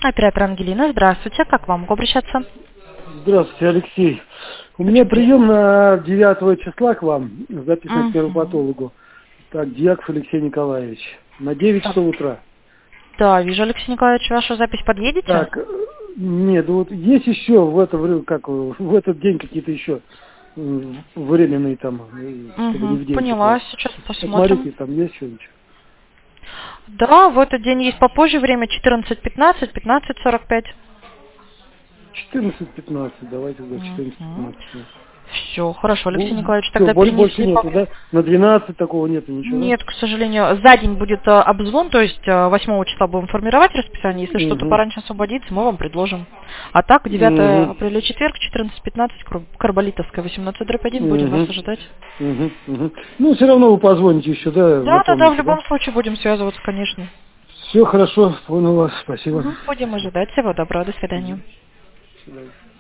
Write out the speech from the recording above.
Оператор Ангелина, здравствуйте. Как к вам могу обращаться? Здравствуйте, Алексей. У меня прием на 9 числа к вам, записать к невропатологу. Так, Дьяков Алексей Николаевич. На 9 часов утра. Да, вижу, Алексей Николаевич, вашу запись подъедете? Так, нет, вот есть еще в это время, в этот день какие-то еще временные там, чтобы не в 9 поняла, часов. сейчас посмотрим. Посмотрите, там есть что-нибудь. Да, в этот день есть попозже время 14:15, 15:45. 14:15, давайте до 14:15. Все, хорошо, Алексей Николаевич, Всё, тогда больше перенесли. нету, да? На 12 такого нету, ничего? Нет, к сожалению, за день будет обзвон, то есть 8 числа будем формировать расписание. Если что-то пораньше освободится, мы вам предложим. А так, 9 апреля четверг, 14:15, Карболитовская, 18/1, будем вас ожидать. Ну, все равно вы позвоните еще, да? Да, в любом случае будем связываться, конечно. Все хорошо, понял вас, спасибо. Будем ожидать. Всего доброго, до свидания. До свидания.